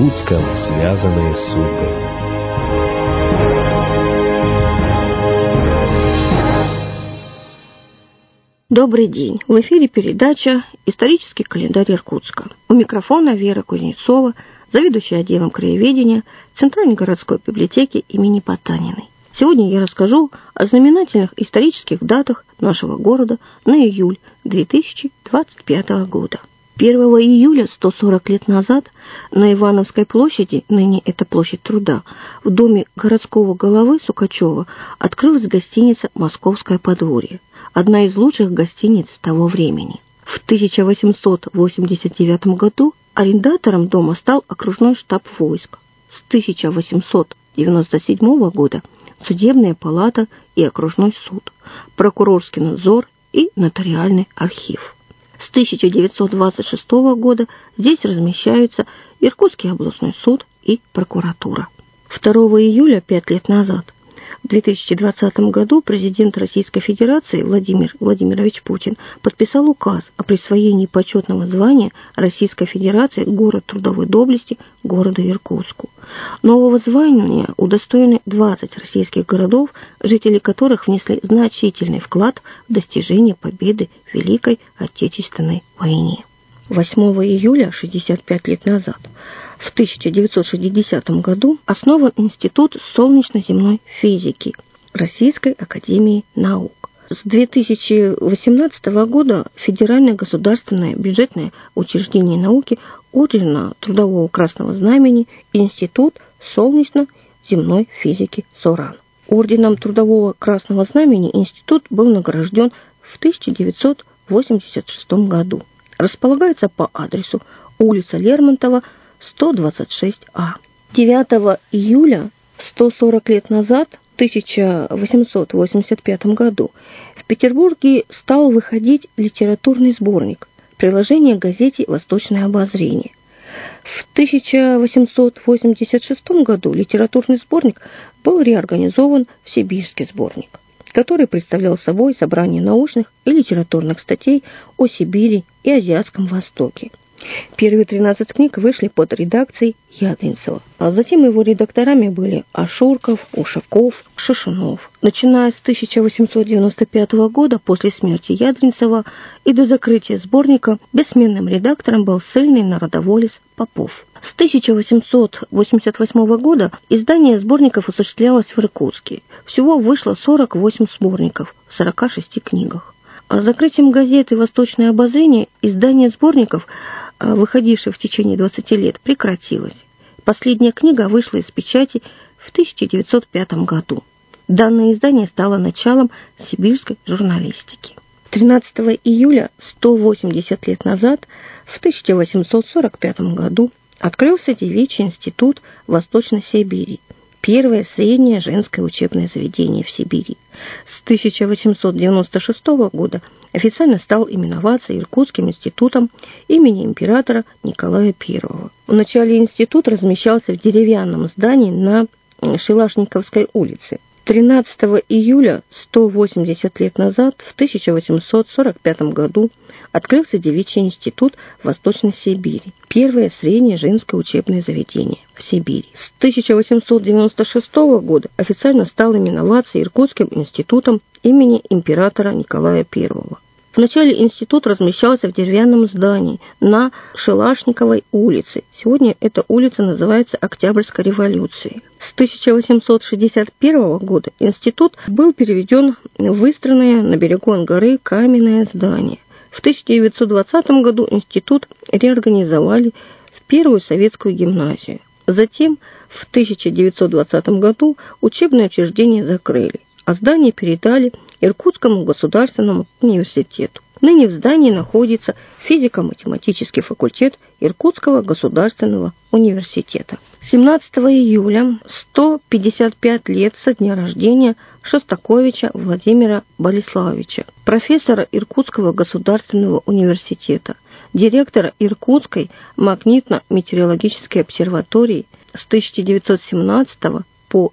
Иркутском связанные судьбы. Добрый день. В эфире передача «Исторический календарь Иркутска». У микрофона Вера Кузнецова, заведующая отделом краеведения Центральной городской библиотеки имени Потаниной. Сегодня я расскажу о знаменательных исторических датах нашего города на июль 2025 года. 1 июля 140 лет назад на Ивановской площади, ныне это площадь Труда, в доме городского головы Сукачева открылась гостиница «Московское подворье», одна из лучших гостиниц того времени. В 1889 году арендатором дома стал окружной штаб войск. С 1897 года судебная палата и окружной суд, прокурорский надзор и нотариальный архив. С 1926 года здесь размещаются Иркутский областной суд и прокуратура. 2 июля, 5 лет назад, в 2020 году президент Российской Федерации Владимир Владимирович Путин подписал указ о присвоении почетного звания Российской Федерации «Город трудовой доблести» городу Иркутску. Нового звания удостоены 20 российских городов, жители которых внесли значительный вклад в достижение победы в Великой Отечественной войне. 8 июля, 65 лет назад, в 1960 году основан Институт солнечно-земной физики Российской академии наук. С 2018 года Федеральное государственное бюджетное учреждение науки Ордена Трудового Красного Знамени Институт солнечно-земной физики СОРАН. Орденом Трудового Красного Знамени институт был награжден в 1986 году. Располагается по адресу улица Лермонтова, 126А. 9 июля 140 лет назад, в 1885 году, в Петербурге стал выходить литературный сборник «Приложение к газете «Восточное обозрение». В 1886 году литературный сборник был реорганизован в Сибирский сборник, который представлял собой собрание научных и литературных статей о Сибири и Азиатском Востоке. Первые 13 книг вышли под редакцией Ядринцева, а затем его редакторами были Ашурков, Ушаков, Шишунов. Начиная с 1895 года, после смерти Ядринцева и до закрытия сборника, бессменным редактором был ссыльный народоволец Попов. С 1888 года издание сборников осуществлялось в Иркутске. Всего вышло 48 сборников в 46 книгах. А с закрытием газеты «Восточное обозрение» издание сборников, выходивших в течение 20 лет, прекратилось. Последняя книга вышла из печати в 1905 году. Данное издание стало началом сибирской журналистики. 13 июля 180 лет назад, в 1845 году, открылся Девичий институт Восточной Сибири, первое среднее женское учебное заведение в Сибири. С 1896 года официально стал именоваться Иркутским институтом имени императора Николая I. Вначале институт размещался в деревянном здании на Шилашниковской улице. 13 июля 180 лет назад, в 1845 году, открылся Девичий институт Восточной Сибири, первое среднее женское учебное заведение в Сибири. С 1896 года официально стал именоваться Иркутским институтом имени императора Николая I. Вначале институт размещался в деревянном здании на Шилашниковой улице. Сегодня эта улица называется Октябрьской революцией. С 1861 года институт был переведен в выстроенное на берегу Ангары каменное здание. В 1920 году институт реорганизовали в первую советскую гимназию. Затем в 1920 году учебное учреждение закрыли, а здание передали Иркутскому государственному университету. Ныне в здании находится физико-математический факультет Иркутского государственного университета. 17 июля 155 лет со дня рождения Шостаковича Владимира Болеславовича, профессора Иркутского государственного университета, директора Иркутской магнитно-метеорологической обсерватории с 1917 по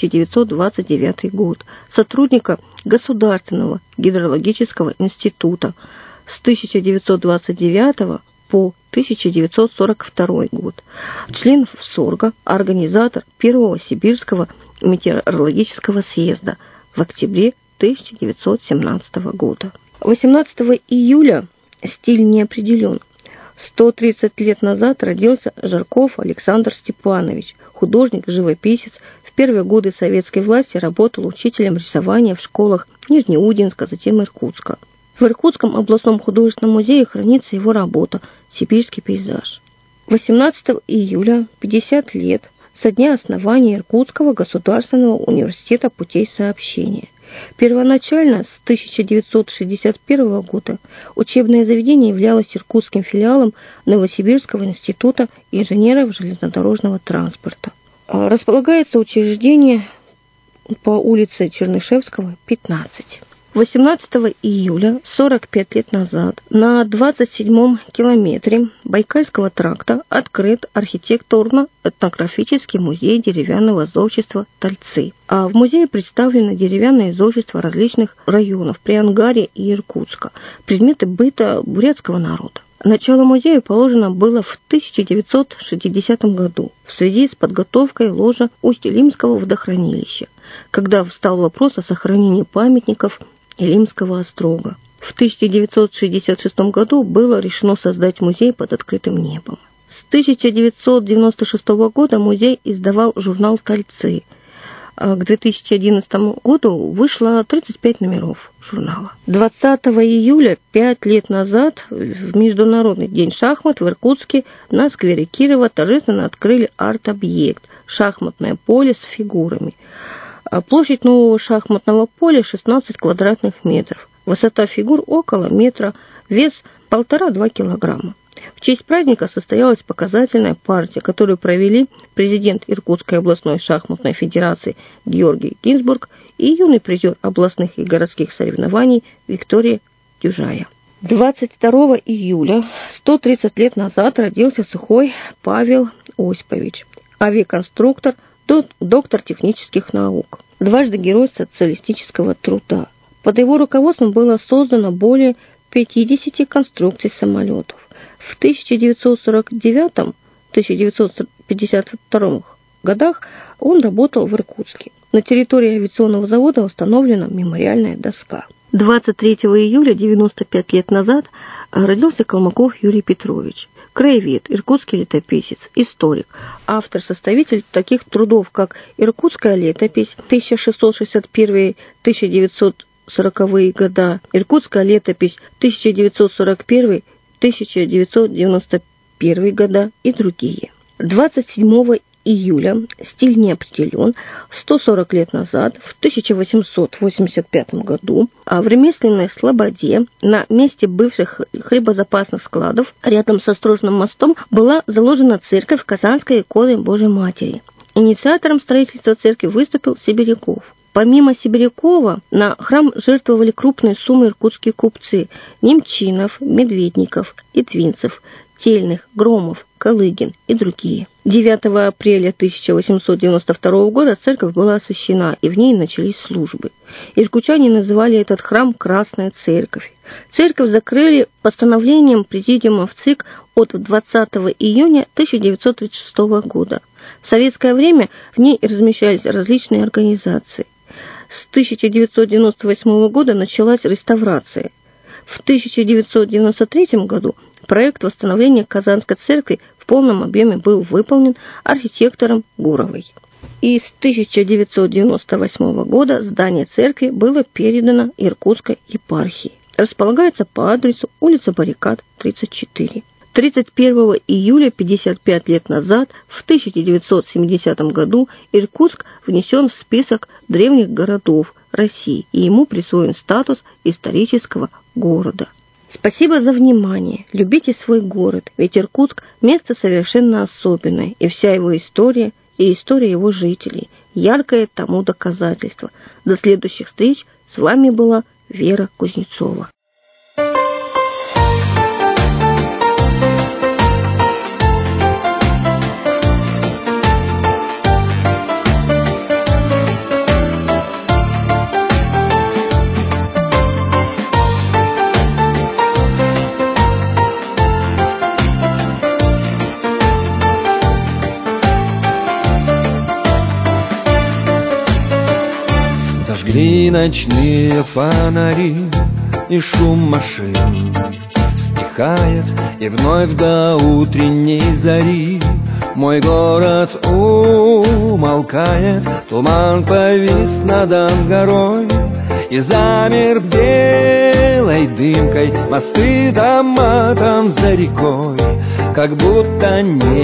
1929 год, сотрудника Государственного гидрологического института с 1929 по 1942 год. Член ВСОРГа, организатор Первого Сибирского метеорологического съезда в октябре 1917 года. 18 июля стиль не определен. 130 лет назад родился Жарков Александр Степанович, художник-живописец. В первые годы советской власти работал учителем рисования в школах Нижнеудинска, затем Иркутска. В Иркутском областном художественном музее хранится его работа «Сибирский пейзаж». 18 июля 50 лет со дня основания Иркутского государственного университета путей сообщения. Первоначально, с 1961 года, учебное заведение являлось иркутским филиалом Новосибирского института инженеров железнодорожного транспорта. Располагается учреждение по улице Чернышевского, 15. 18 июля, 45 лет назад, на 27-м километре Байкальского тракта открыт архитектурно-этнографический музей деревянного зодчества «Тальцы». А в музее представлены деревянные зодчества различных районов Приангарья и Иркутска, предметы быта бурятского народа. Начало музея положено было в 1960 году в связи с подготовкой ложа Усть-Илимского водохранилища, когда встал вопрос о сохранении памятников Илимского острога. В 1966 году было решено создать музей под открытым небом. С 1996 года музей издавал журнал «Тальцы». К 2011 году вышло 35 номеров журнала. 20 июля, 5 лет назад, в Международный день шахмат в Иркутске на сквере Кирова торжественно открыли арт-объект «Шахматное поле с фигурами». Площадь нового шахматного поля 16 квадратных метров. Высота фигур около метра, вес 1,5-2 килограмма. В честь праздника состоялась показательная партия, которую провели президент Иркутской областной шахматной федерации Георгий Гинзбург и юный призер областных и городских соревнований Виктория Дюжая. 22 июля, 130 лет назад, родился Сухой Павел Осипович, авиаконструктор, доктор технических наук, дважды Герой социалистического труда. Под его руководством было создано более 50 конструкций самолетов. В 1949-1952 годах он работал в Иркутске. На территории авиационного завода установлена мемориальная доска. 23 июля 95 лет назад родился Калмыков Юрий Петрович, краевед, иркутский летописец, историк, автор-составитель таких трудов, как «Иркутская летопись» 1661-1940 года, «Иркутская летопись» 1941-1991 года и другие. 27 июля, стиль не определен, 140 лет назад, в 1885 году, в ремесленной Слободе, на месте бывших хлебозапасных складов, рядом со Острожным мостом, была заложена церковь Казанской иконы Божьей Матери. Инициатором строительства церкви выступил Сибиряков. Помимо Сибирякова, на храм жертвовали крупные суммы иркутские купцы Немчинов, Медведников, Литвинцев, Тельных, Громов, Калыгин и другие. 9 апреля 1892 года церковь была освящена, и в ней начались службы. Иркутяне называли этот храм «Красная церковь». Церковь закрыли постановлением Президиума ВЦИК от 20 июня 1936 года. В советское время в ней размещались различные организации. С 1998 года началась реставрация. В 1993 году проект восстановления Казанской церкви в полном объеме был выполнен архитектором Гуровой. И с 1998 года здание церкви было передано Иркутской епархии. Располагается по адресу улица Баррикад, 34. 31 июля 55 лет назад, в 1970 году, Иркутск внесен в список древних городов России, и ему присвоен статус исторического города. Спасибо за внимание. Любите свой город, ведь Иркутск – место совершенно особенное, и вся его история, и история его жителей – яркое тому доказательство. До следующих встреч. С вами была Вера Кузнецова. И ночные фонари, и шум машин стихает, и вновь до утренней зари мой город умолкает. Туман повис над Ангарой и замер белой дымкой. Мосты, дома там за рекой, как будто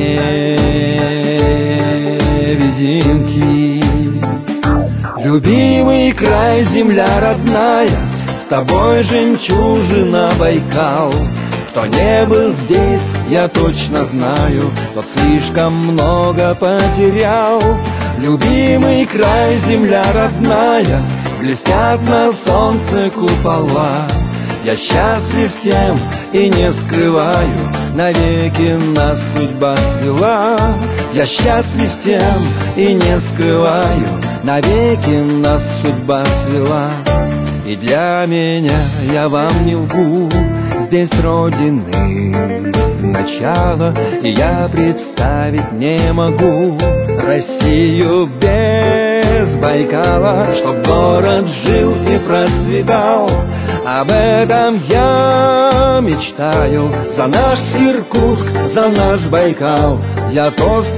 невидимки. Любимый край, земля родная, с тобой жемчужина Байкал. Кто не был здесь, я точно знаю, тот слишком много потерял. Любимый край, земля родная, блестят на солнце купола. Я счастлив тем и не скрываю, навеки нас судьба свела. Я счастлив тем и не скрываю, навеки нас судьба свела. И для меня, я вам не лгу, здесь родины начало, и я представить не могу Россию без Байкала, чтоб город жил и процветал. Об этом я мечтаю, за наш Иркутск, за наш Байкал. Я тост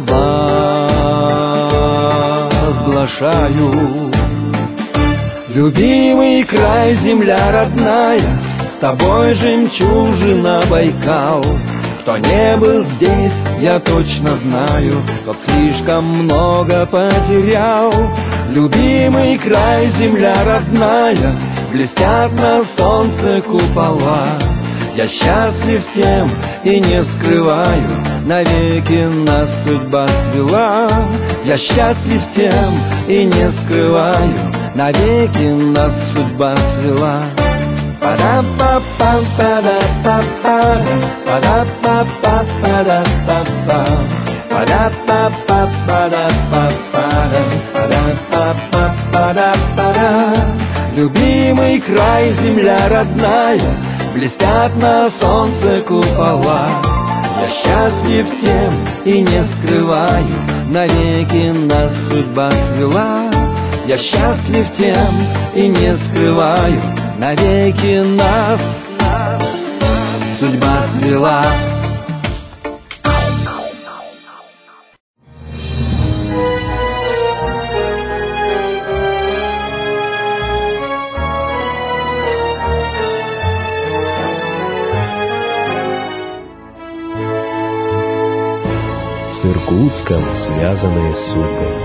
провозглашаю. Любимый край, земля родная, с тобой жемчужина Байкал. Кто не был здесь, я точно знаю, тот слишком много потерял. Любимый край, земля родная, блестят на солнце купола. Я счастлив тем и не скрываю, навеки нас судьба свела. Я счастлив тем и не скрываю, навеки нас судьба свела. Па-да-па-пам, па-да-па-па, па-да-па-па-па-да-па-па, па-да-па-па-па-да-па-па-па-да-па-па-па-да. Любимый край, земля родная, блестят на солнце купола. Я счастлив тем и не скрываю, навеки нас судьба свела. Я счастлив тем и не скрываю, навеки нас судьба свела. С Иркутском связанные судьбы.